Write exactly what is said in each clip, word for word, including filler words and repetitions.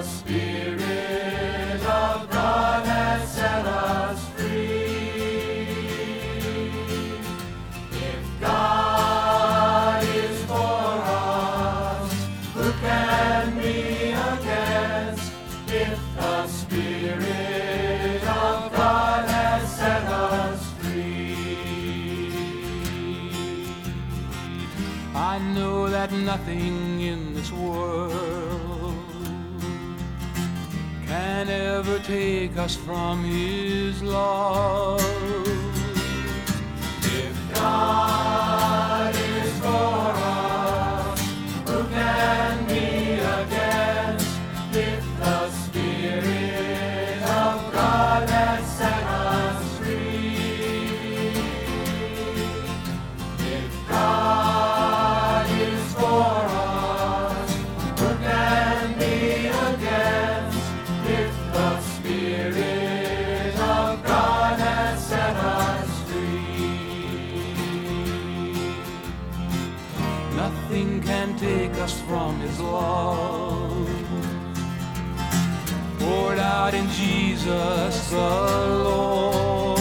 Spirit of God has set us free. If God is for us, who can be against? If the Spirit of God has set us free. I know that nothing in this world can ever take us from His love. If God is for us, who can be against? If the Spirit of God has set us free. If God is for us, who can be against? If the Spirit of God has set us free. Nothing can take us from His love, poured out in Jesus the Lord.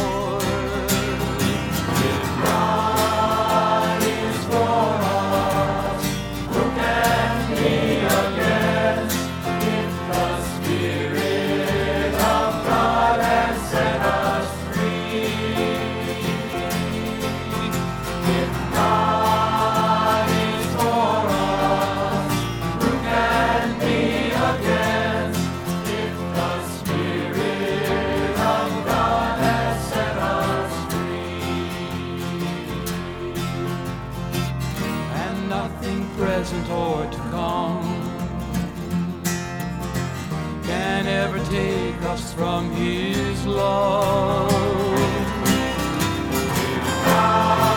If God is for us, who can be against? If the Spirit of God has set us free. If God is for us, who can be against? If the Spirit of God has set us free. And nothing present or to come can ever take us from His love. God